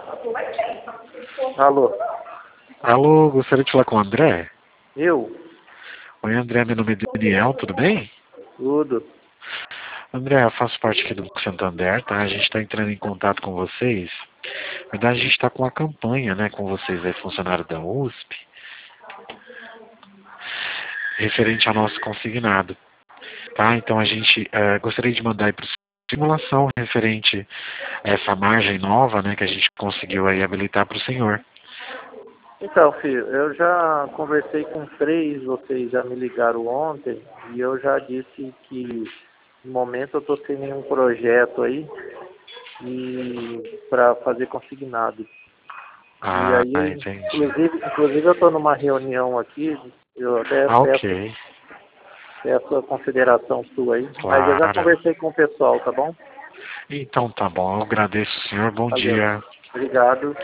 Alô? Alô, gostaria de falar com o André? Eu? Oi, André, meu nome é Daniel, tudo bem? Tudo. André, eu faço parte aqui do Banco Santander, tá? A gente está entrando em contato com vocês. Na verdade, a gente está com uma campanha, né, com vocês aí, funcionário da USP, referente ao nosso consignado, tá? Então, a gente gostaria de mandar aí para simulação referente a essa margem nova, né, que a gente conseguiu aí habilitar para o senhor. Então, filho, eu já conversei com 3, vocês já me ligaram ontem, e eu já disse que no momento eu estou sem nenhum projeto aí e para fazer consignado. E Ah, aí, entendi. inclusive eu estou numa reunião aqui, eu até Ah, peço, ok. peço a consideração sua aí, mas eu já Claro. conversei com o pessoal, tá bom? Então tá bom, eu agradeço, senhor. Bom Valeu. dia. Obrigado.